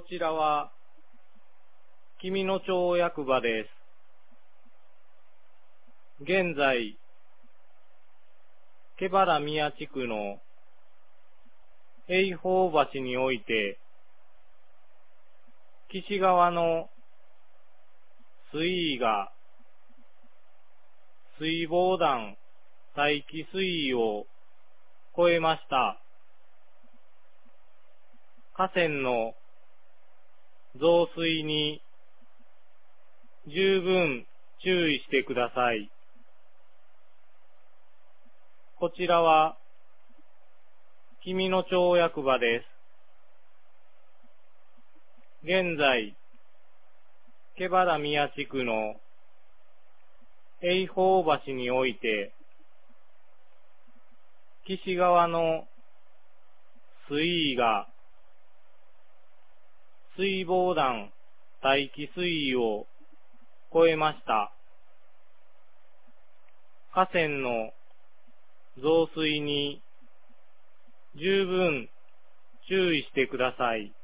ちらは紀美野町役場です。現在、毛原宮地区の永宝橋において、岸川の水位が水防団待機水位を超えました。河川の増水に十分注意してください。こちらは紀美野町役場です。現在、毛原宮地区の永宝橋において、岸川の水位が水防団待機水位を超えました。河川の増水に十分注意してください。